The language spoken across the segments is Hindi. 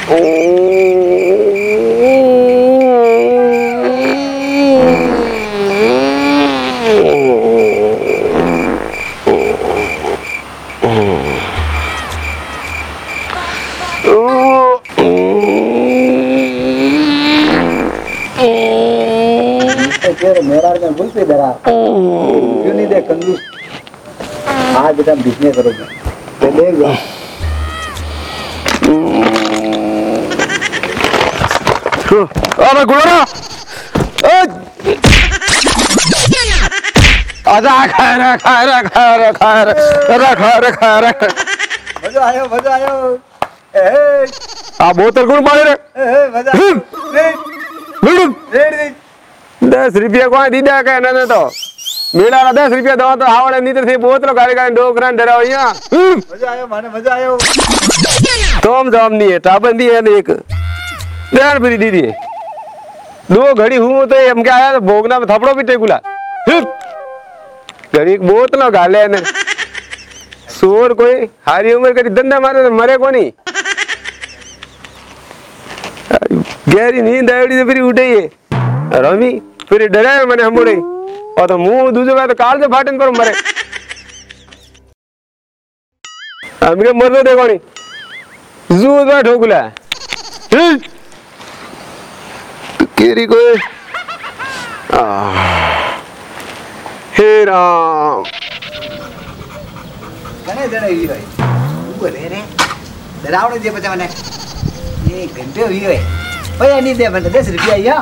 मेरा में भूल पे दरा क्यों नहीं दे कंजूस आज बेटा बिजनेस करोगे तो लेगा अरे गुलारा आजा खा मजा आयो आ बोतल कौन मारे रे मजा रेड 10 रुपया को दीदा के न तो मेला ना 10 रुपया दवा तो आवड़े नीचे से बोतल गाड़ी गाड़ी डोकरा डराओ यहाँ मजा आयो माने मजा आयो तोम जाम नहीं है टाबंदी है एक देर फिर दीदी दो घड़ी हूँ तो हम क्या आया भोगना में थपड़ो भी टेकुला घड़ी बोतल गाले ने सोर कोई हारी उम्र करी धंधा मारे तो मरे को नहीं गहरी नींद आयोडी से फिर उठे ये रमी फिर डराया मैंने हम उड़े और तो मुंह दूसरे बार तो काल से फाटन पर मरे हमके मर देखो नहीं जूद में ठोकुला केरी को हे राम कने जने हुई भाई तू बोले रे डरावने दे बचा मैंने ये घंटे हुई है भैया नहीं दे मैंने 10 रुपया या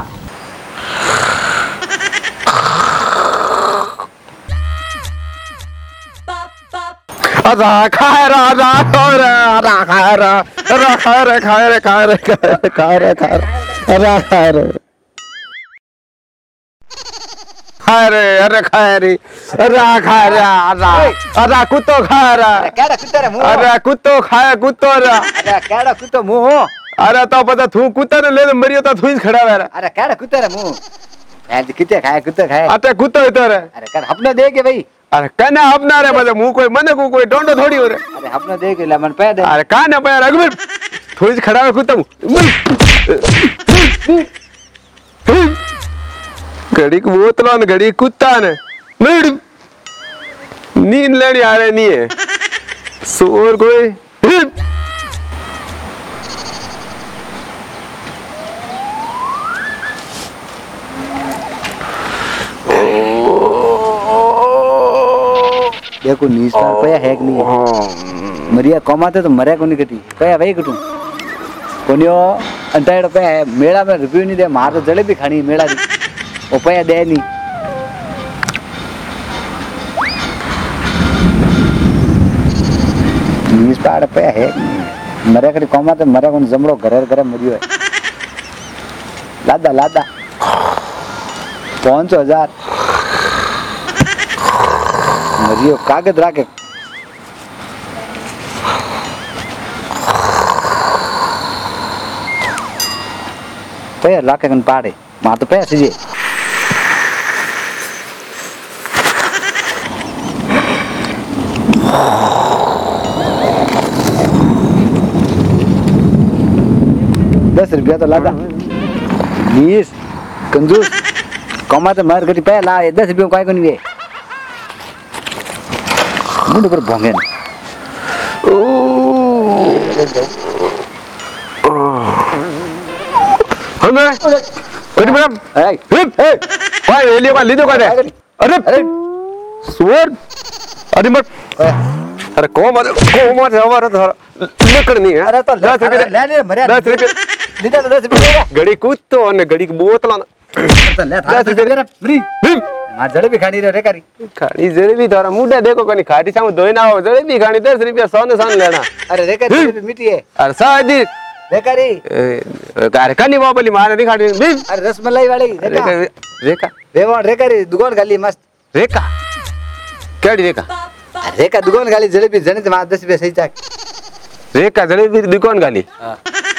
आजा खायरा आजा खायरा खायरा खायरा खायरा खायरा खायरा खायरा खायरा अरे अरे खायरी अरे खायरा आजा आजा कुत्तो खायरा केड़ा कुत्ता रे मुंह अरे कुत्तो खाया कुत्तो रे अरे केड़ा कुत्ता मुंह अरे तो पता थू कुत्ता ने ले मरियो तो थू ही खड़ा है अरे केड़ा कुत्ता रे मुंह आज किते खाए कुत्ता खाए अते कुत्तो है तो रे अरे कर अपने दे के भाई अरे कना अपना रे मतलब मुंह कोई मन को कोई डोंडो थोड़ी हो रे अरे अपने दे के ले मन पे दे अरे कान पे रघुवीर थोड़ी खड़ा है कुत्ता घड़ी को बोतला ने घड़ी कुत्ता ने नींद लेनी आ रही नहीं है सोर कोई देखो नीस पर पया है कि नहीं है मरिया कमाते तो मरे को नहीं कटी पया भाई कटू कोनियो अंटाइड पे है मेला में रुपये नहीं दे मार तो जलेबी खानी मेला की वो पया दे नहीं नीस पर पया है मरे कटी कमाते मरे को जमड़ो घरे घरे मरियो है लादा लादा 500,000 मरियो कागज राके पैर लाके कन पाड़े मां तो पैसे जे ₹10 तो लादा 20 कंजूस कमाते मार गटी पे ला ₹10 काय को नहीं दे मुंडे पर भोंगे हमें अरे मैडम ए भाई ले लियो ले दो कर अरे सुअर अरे मत अरे को मत हमारा तो लकड़ नहीं है अरे तो ले ले मरे 10 रुपए लीधा तो 10 रुपए घड़ी कुत्तो और घड़ी की बोतल तो ले 10 रुपए फ्री हां जलेबी खानी रे करी खानी जलेबी तारा मुंडा देखो कनी खाटी सामू धोई ना हो जलेबी खानी 10 रुपया सोने सान लेना अरे रे करी मीठी है अरे शादी रे करी अरे कनी बाबली मारे नहीं खाटी अरे रसमलाई वाली रेखा रेवा रे करी दुकान गाली मस्त रेखा केड़ी रेखा रेखा दुकान गाली जलेबी जने ते 10 रुपया सही चाक रेखा जलेबी दुकान गाली हां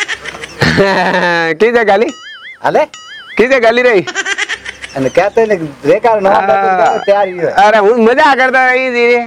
किसे गाली अले किसे गाली रही અને કહેતે ને રેકાર નો તૈયાર ही अरे હું મજા કરતા રહી ધીરે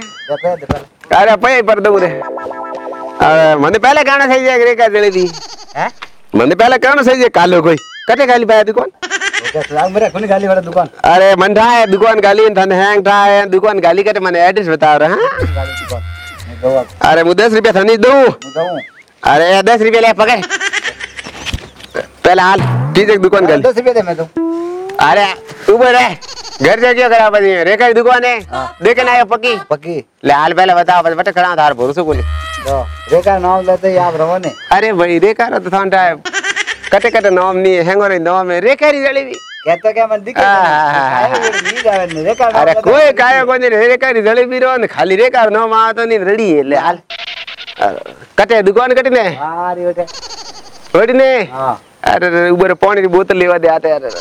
अरे पै पर दो रे अरे મને पहले गाना થઈ જાય રેખા જલેબી હે મને પહેલા કહેવાનું સહી છે કાલો કોઈ કટે ખાલી ભાઈ દુકાન લાગ મરે કોની ગાલી વાળા દુકાન અરે મન થાય દુકાન ગાલી તને હેંગ થાય દુકાન ગાલી કરે મને એડ્રેસ બતાવ રે હા ગાલી દુકાન મેં દવા અરે હું 10 રૂપિયા થની દઉં હું દઉં અરે 10 રૂપિયા લે પકડ પહેલા હાલ ઠીક દુકાન ગાલી 10 રૂપિયા દે મેં તો अरे ऊपर है घर जा क्या करा बनी रेखा की दुकान है देखे ना पक्की पक्की ले हाल पहले बताओ बट खड़ा थार भरोसे बोले तो रेखा नाम लेते ही आप रहो ने अरे भाई रेखा रो तो था टाइम कटे कटे नाम नहीं हैंगो रे नाम है रेखा री जलेबी कहता क्या मन दिखे नहीं जावे ने रेखा अरे कोई काया कोई नहीं रेखा री जलेबी रो ने खाली रेखा नाम आ तो नहीं रेडी है ले हाल कटे दुकान कटे ने हां रे बेटे रेडी ने हां अरे ऊपर पानी की बोतल लेवा दे आते यार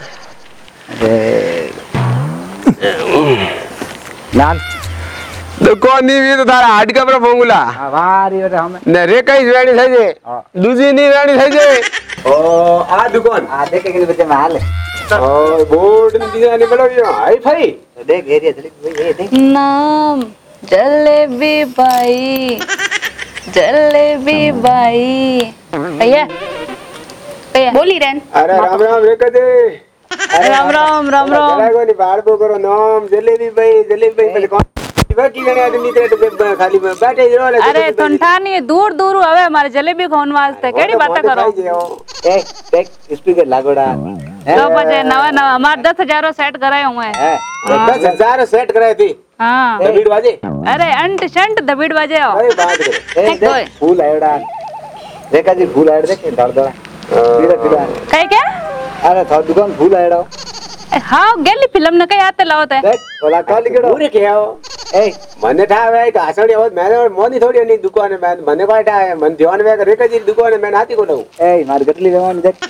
नान दुकान नहीं भी तो थारा हाड का पर फोंगुला हां वारी बेटे हम ने रेखा ही वेणी થઈ છે दूजी नहीं वेणी થઈ છે ओ आ दुकान आ देखे के बच्चे में हाल ओ बोर्ड डिजाइन बनावियो हाई फाई देख एरिया चली भाई ये देख नाम जलेबी बाई भैया भैया बोली रेन अरे राम राम रेखा दे राम राम राम राम जरा को बाड़बो करो नाम जलेबी भाई पहले कौन बाकी गणे आदमी ते खाली बैठे जो ले अरे तंठानी दूर दूर હવે મારે જલેબી ખાવા વાસ્તે કેડી વાતો કરો ए देख स्पीकर लागोड़ा તો પછી નવા નવા અમાર 10000 સેટ કરાયો હું है 10000 सेट कराई थी हां दबीड़ वाजे अरे अंट शंट दबीड़ वाजे अरे बात करे ए देख फूल आयोड़ा रेखा जी फूल आयोड़ा देख धड़ धड़ पीला पीला કઈ કે अरे था दुकान फूल आयोड़ा હા ગેલી ફિલ્મ ને કઈ આતે લાવતે देख ओला काली केड़ो पूरे के आओ ए મને ઠાવે કે આસડી હોત મેને મોની થોડી ની દુકાને મને કોઈ ઠાવે મને ધ્યાન વે રેખા जी દુકાને મેને હાથી કોડું ए मार गटली लेवानी देख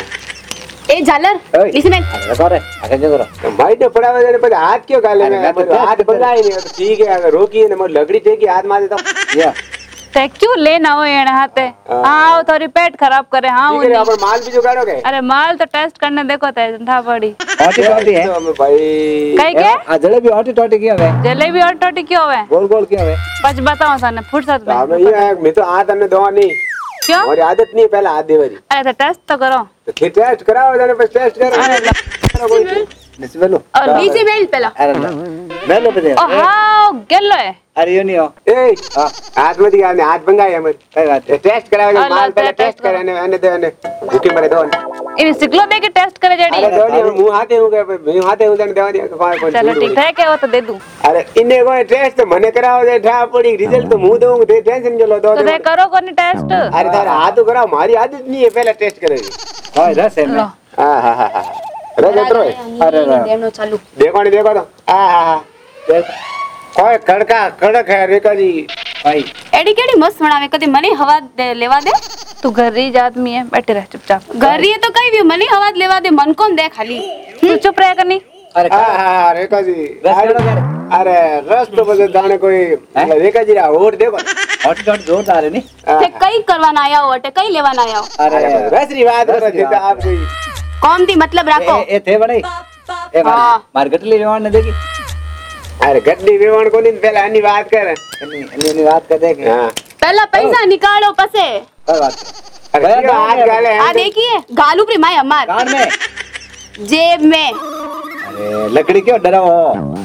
એ ઝાલર ओए લીસી મેં अरे करे आगे जो करो माइट पड़ावे ने પછી હાથ ક્યો ગાલે अरे મે मैं तो હાથ બંધાઈ ને તો ઠીક है अगर रोकी ने मोर लगड़ी थे कि हाथ मारे तो या તે ક્યું લેન આવો એને હાથે आओ थोड़ी पेट खराब करे हाँ ठीक है अपन माल भी जुगाड़ो के अरे माल तो टेस्ट करने देखो ते ठा पड़ी टोटी टोटी है तो हमें भाई कई के आ जलेबी हॉटी टोटी किया है जलेबी और टोटी क्यों है गोल गोल किया है पच बताओ सने फुर्सत में हमें ये है मैं तो हाथ अन्ने दवा नहीं क्यों हमारी आदत नहीं है पहले हाथ देवारी अरे तो टेस्ट तो करो तो फिर टेस्ट कराओ जाने पर टेस्ट करो निस्बेलो और नीचे बेल पहला अरे बेलो पे दे ओ हाँ गेलो है अरे यो नहीं हो ए हाथ में दिया ने हाथ भंगाई हमें कई बात है टेस्ट कराओ अल्लाह माल पहले टेस्ट टेस्ट करे ने अन्ने दे ने भूखे मरे दो इन सिकलो दे के टेस्ट करे जेडी अरे दो मुंह हाथे हूं के मुंह हाथे हूं जाने देवा दिया कौन चलो ठीक है के वो तो दे दूं अरे इन्हें कोई टेस्ट तो मने कराओ दे ठा पड़ी रिजल्ट तो मुंह दूं दे टेंशन जो लो दो तो दे करो कोनी टेस्ट अरे तारा हाथ तो कराओ हमारी आदत नहीं है पहले टेस्ट करेगी हां रस है लो हां हां हां रस उतरो अरे देनो चालू देखो नहीं देखो तो हां हां हां कोई कड़का कड़क है रेखा जी भाई एडी केडी मस्त बनावे कदी मने हवा लेवा दे तू घर री आदमी है बैठे रह चुपचाप घर री तो कई भी मने हवा लेवा दे मन कोन दे खाली तू चुप रह करनी अरे हां हां रेखा जी रस केड़ो करे अरे रस तो बस जाने कोई रेखा जी और देखो हॉटी टोटी जोरदार है नी ते कई करवाना आया हो अटे कई लेवाना आया हो अरे रस री बात कर देता आप कोई कौन दी मतलब राखो ए थे बड़े ए मार गटली लेवान ने देखी अरे गड्डी वेवण को नहीं पहले अन्नी बात कर अन्नी बात कर देख हां पहला पैसा निकालो पसे कोई बात अरे हाथ गाले आ देखिए गालू प्री माय अमार कान में जेब में अरे लकड़ी क्यों डरा हो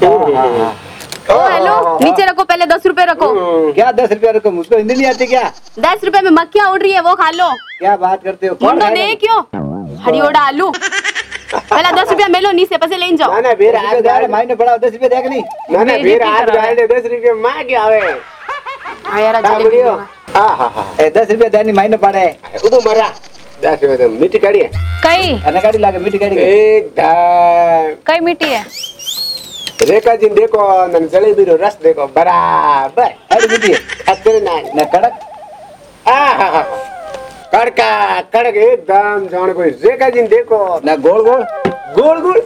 ओ हेलो नीचे रखो पहले 10 रुपए रखो क्या 10 रुपया रखो मुझको हिंदी नहीं आती क्या 10 रुपए में मक्खियां उड़ रही है वो खा लो क्या बात करते हो मुंडो दे क्यों हरियोड़ा आलू पहला 10 रुपया मेलो नीचे पसे लेन जाओ ना ना फिर हाथ गाले मायने पड़ा 10 रुपया देख नहीं ना ना फिर हाथ गाले 10 रुपए मां के आवे हां यार जलेबी हां हां हां ए 10 रुपया देनी मायने पड़े उदो मरा 10 रुपए तो मीठी काढ़ी है कई अने गाड़ी लागे मीठी गाड़ी एकदम कई मीठी है रेखा जी देखो नन जलेबी रो रस देखो बराबर अरे मीठी है खतरनाक ना कड़क आहा कड़का कड़क एकदम जान कोई रेखा जी देखो ना गोल गोल गोल गोल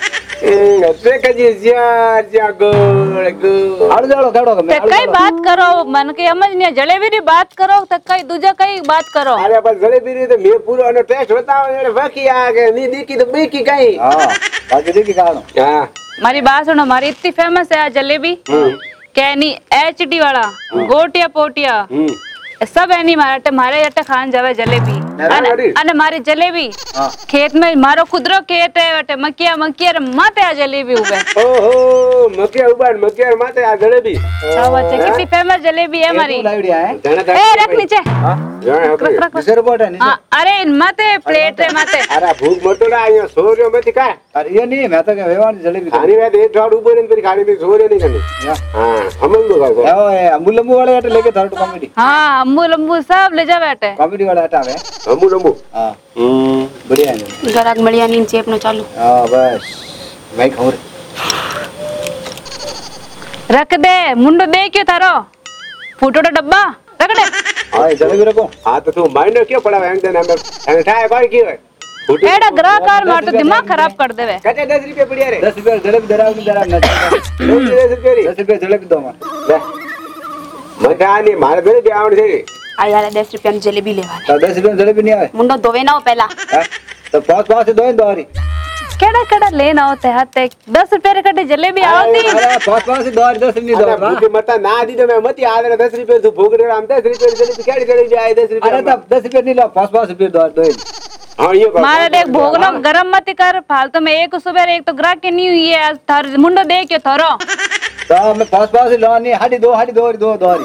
रेखा जी ज्या ज्या गोल गोल आड़ जाड़ो काड़ो ते कई बात करो मन के समझ नहीं जलेबी री बात करो ते कई दूजा कई बात करो अरे बस जलेबी री तो मैं पूरा अनो टेस्ट बताओ ये बाकी आगे नहीं देखी तो बेकी कहीं हां बाकी देखी काड़ो हां मारी बात सुनो मारी इतनी फेमस है आज जलेबी कैनी एचडी वाला गोटिया पोटिया सब एनी मारे अटे खान जावे जलेबी અને મારી જલેબી ખેત में मारो खुदरो खेत है वटे मकिया मकिया माते आ जलेबी उबे ओहो मकिया उबाड़ मकिया माते आ जलेबी वटे कितनी फेमस जलेबी है हमारी लावड़िया है ए रख नीचे रख दूसरे बोट है नीचे अरे माते प्लेट रे माते अरे भूख मटोड़ा आयो सोरियो मती का अरे ये नहीं मैं तो वेवान जलेबी खानी वे एक ठाड़ ऊपर इन पर खानी में सोरियो नहीं करनी हां हमन दो का ओ अम्बू लंबू वाले हट लेके थर्ड कॉमेडी हां अम्बू लंबू सब ले जा बैठे कॉमेडी वाला हटावे हमू लंबू हां बढ़िया है गराक મળ્યા ની ચેપ નો ચાલુ हां बस भाई खबर रख दे मुंडो दे क्यों थारो फूटो डब्बा रख दे हां जलेबी रखो हां तो तू माइंड क्यों पड़ा है अंदर अंदर ठाए बार की है एड़ा ग्राहकार मार तो दिमाग खराब कर देवे कटे 10 रुपए पड़िया रे 10 रुपए जलेबी दराव नहीं दराव ना 10 रुपए री 10 रुपए जलेबी दो मार ले मजा नहीं मारे बेरे ब्यावण से આ યાર 10 રૂપિયા ની જલેબી લેવાની तो 10 रुपए जलेबी नहीं आवे મુંડો ધોવે ના પહેલા हैं? तो पास से दो इन दोरी केड़ा केड़ा लेना होते हाथे 10 रुपए रे कटी जलेबी आवती अरे पास से दोरी 10 नहीं अरे दो मुझे मता ना दी तो मैं मत याद रहा 10 रुपए तू भोग रहा हम 10 रुपए जलेबी केड़ी जलेबी आए 10 रुपए अरे तब 10 रुपए नहीं लो पास रुपए दो हां ये बात मारे देख भोगनो गरम मत कर फालतू में एक सुबह एक तो ग्राहक के नहीं हुई है थार मुंडो दे क्यों थारो तो मैं पास से लो नहीं हाडी दो दोरी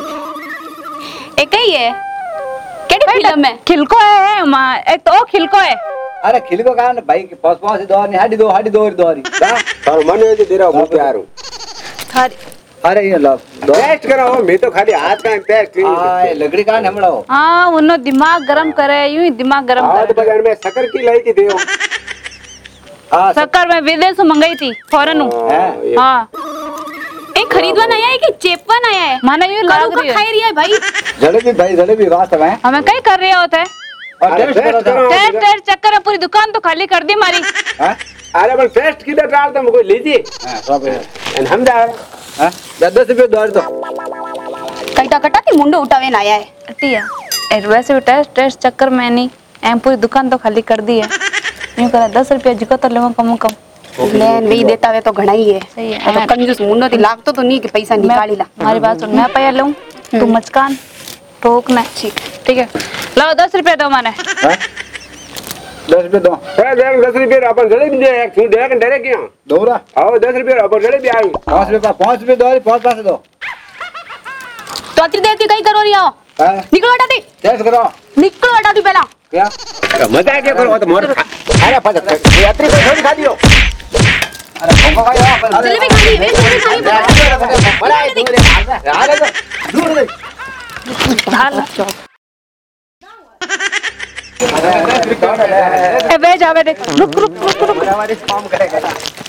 એ કઈ है केड़ी फिल्म है खिलको है मां एक तो खिलको है अरे खिल को कारण भाई पास से दो नहीं हाडी दोरी और मन है दे रहा हूं प्यार थारी अरे ये लो टेस्ट करो मैं तो खाली हाथ का टेस्ट आए लकड़ी का हमड़ो हाँ उन्नो दिमाग गरम करे यूं ही दिमाग गरम हाथ करे बाजार में शक्कर की लाई थी देओ हां शक्कर में विदेश से मंगाई थी फौरन हाँ એ ખરીદવા આયા है कि चेपवा आया है माना यूं करू लाग का रही है खाई रही है भाई जलेबी वास्तव में हमें कई कर रहे होते हैं और टेस्ट करो तो टेस्ट टेस्ट चक्कर में पूरी दुकान तो खाली कर दी हमारी हां अरे पर टेस्ट किधर डाल तुम कोई लीजिए हां सब एंड हम जा हां 10 रुपए दोरी तो કઈટા કટાથી મુંડો ઉઠાવીને આયા है अटिया वैसे भी टेस्ट टेस्ट चक्कर में नहीं एम पूरी दुकान तो खाली कर दी है यूं करे 10 रुपया जिको तो लेवा कम कम लेन वे देता वे तो घणा ही है सही है तो कंजूस मुंडो थी लागतो तो नहीं कि पैसा निकाली ला हमारी बात सुन मैं पैया लूं तू मचकान ठोक ना ठीक है लाओ 10 रुपया दो माने हां 10 रुपए दो ए देख 10 रुपए अपन जलेबी दे एक तू दे के डरे क्यों दोरा आओ 10 रुपए अपन जलेबी आई 5 रुपए दोरी पास से दो तो अति देर की कहीं करो रही हो हां निकलो हटाती टेस्ट करो निकलो हटाती पहला क्या मजा क्या करो तो मोर अरे पता यात्री को थोड़ी खा दियो अरे भोंगा भाई जलेबी खानी वे जलेबी खानी बड़ा दूर दे ए वे जावे देख रुक रुक रुक रुक हमारे काम करेगा